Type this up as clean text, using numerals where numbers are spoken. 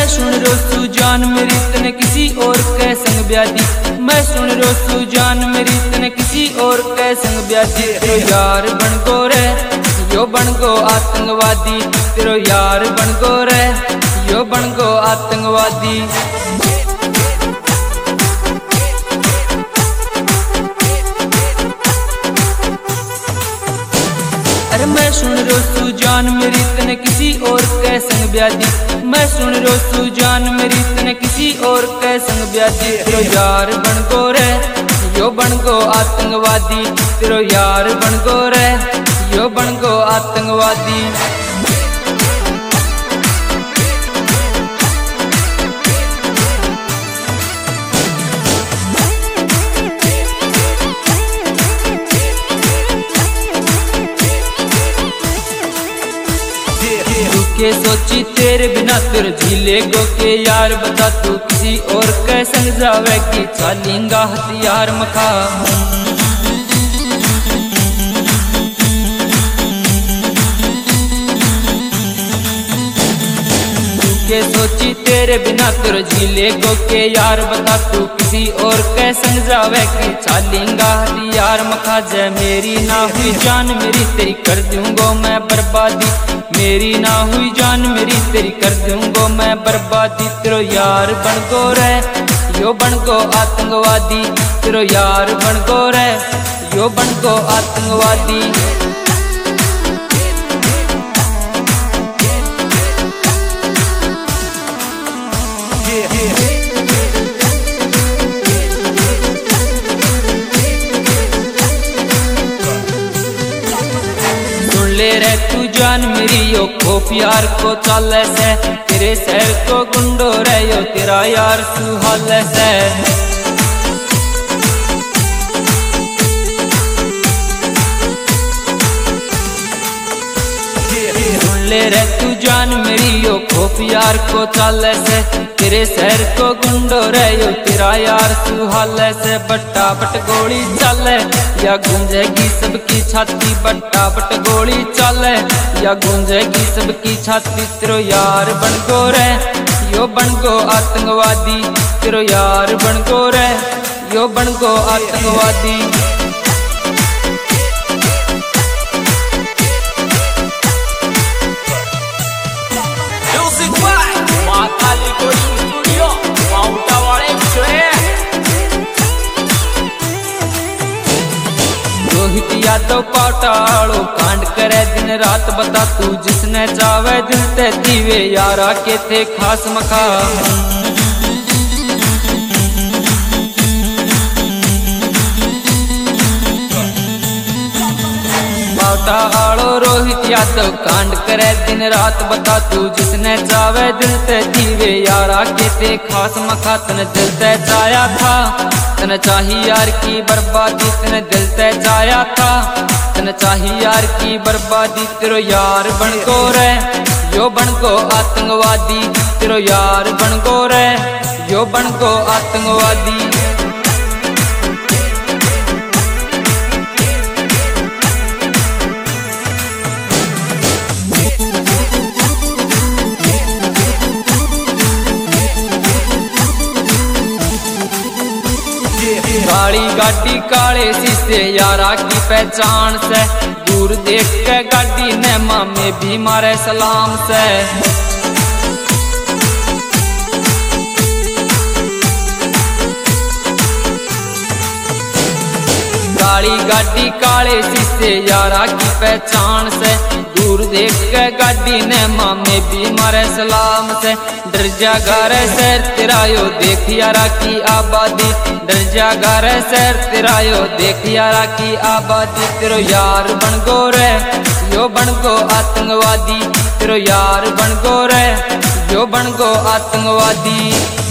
सुन Rossouw जान मेरी तने किसी और के संग ब्यादी, मैं सुन रोसू जान मेरी तने किसी और के संग ब्यादी। तेरो यार बन गो रे यो बन गो आतंकवादी, तेरो यार बन गो रे यो बन गो आतंकवादी। अरे मैं सुन रोसू जान मेरी तने किसी और के संग ब्यादी, मैं सुन रोसू जान मेरी तने किसी और के संग ब्यादी। तेरो यार बन गो रे यो बन गो आतंकवादी, तेरो यार बन गो रे यो बन गो आतंकवादी। के सोची तेरे बिना तेरे झीले गो के यार, बता तू किसी और के संग जावे की चालेंगा हथियार मखा। के सोची तेरे बिना तेरे झीले गो के यार, बता तू किसी और के संग जावे की चालेंगा हथियार मखा। जय मेरी ना हुई जान मेरी तेरी कर दूंगो मैं बर्बादी, मेरी ना हुई जान मेरी तेरी कर दूंगो मैं बर्बादी। तेरो यार बन गो रे यो बन गो आतंकवादी, तेरो यार बन गो रे यो बन गो आतंकवादी। ले रे तू जान मेरी यो खोफ यार को चाले से, तेरे शहर को गुंडो रे यो तेरा यार सुहाले से। ले रे तू जान मेरी यो खोफ यार को चाले से, तेरे शहर को गुंडो रे यो तेरा यार सुहाले से। बट्टा बट गोली चले या गूंजेगी सबकी छाती, बट्टा बट गोली चले या गूंजेगी सबकी छाती। तेरो यार बन गो रे यो बन गो आतंकवादी, तेरो यार बन गो रे यो बन गो आतंकवादी। रोहित यादव पाटाड़ो कांड करे दिन रात, बता तू जिसने चावे दिल ते दीवे यारा के थे खास मखा। पाटाड़ो रोहित यादव कांड करे दिन रात, बता तू जिसने चावे दिल ते दीवे यारा के थे खास मखा। तने दिल ते चाया था तने चाही यार की बर्बादी, तने दिल ते चाया था तने चाही यार की बर्बादी। तेरो यार बन गो रे यो बन गो आतंकवादी, तेरो यार बन गो रे यो बन गो आतंकवादी। काली गाड़ी काले शीशे यारा की पहचान से, दूर देख के गाड़ी ने मामे भी मारे सलाम से। काली गाड़ी काले शीशे यारा की पहचान से, दूर देख के गाड़ी ने मामे भी मारे सलाम से। डर जागा रे शहर तेरा यो देख यारा की आबादी, डर जागा रे शहर तेरा यो देख यारा की आबादी। तेरो यार बन गो रे यो बन गो आतंकवादी, तेरो यार बन गो रे यो बन गो आतंकवादी।